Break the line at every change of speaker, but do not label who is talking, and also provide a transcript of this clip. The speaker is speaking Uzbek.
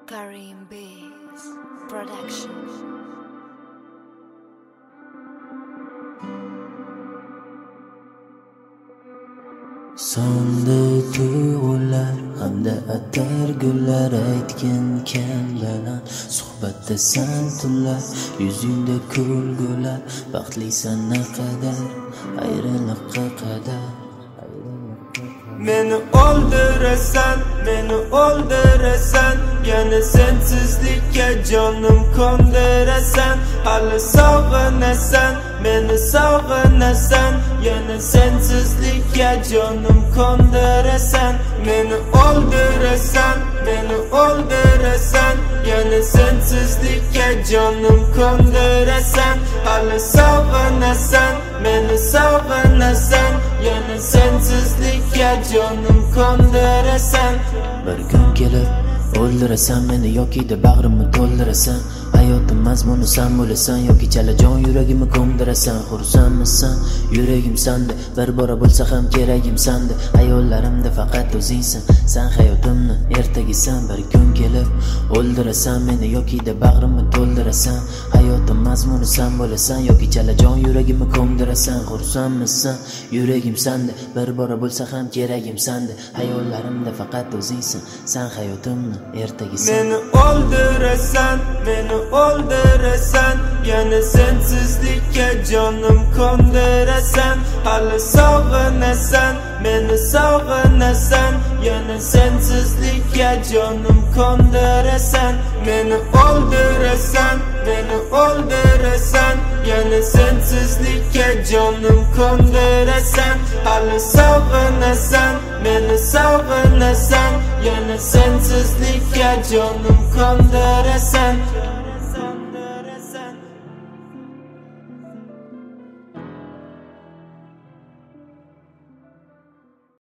Karim Beats Production.
So'ndi tuyg'ular hamda atar gullar aytgan bilan suhbatdasan tunlar yuzingda kulgular baxtlisan naqadar ayriliqqa qadar
Meni o'ldirasan yana sensizlikka jonim kondirasan hali sog'inasan meni sog'inasan yana sensizlikka jonim kondirasan meni o'ldirasan yana sensizlikka jonim kondirasan hali sog'inasan meni sog'inasan yana sensizlikka jonim kondirasan
bir kun kelib o'ldirasan meni yoki de bag'rimni to'ldirasan hayotim mazmuni san bo'lasan yoki chalajon yuragimni ko'mdirasan xursandmisan yuragim sanda bir bora bo'lsa ham keragim sanda hayollarimda faqat o'zingsan san hayotimni ertagisan bir kun kelib o'ldirasan meni yoki de bag'rimni to'ldirasan hayotim mazmuni san bo'lasan yoki chalajon yuragimni ko'mdirasan xursandmisan yuragim sanda bir bora bo'lsa ham keragim sanda hayollarimda faqat o'zingsan san hayotimni ertagisan
meni o'ldirasan yana sensizlikka jonim kondirasan hali sog'inasan meni sog'inasan yana sensizlikka jonim kondirasan meni o'ldirasan yana sensizlikka jonim kondirasan hali sog'inasan meni sog'inasan yana sensizlikka jonim kondirasan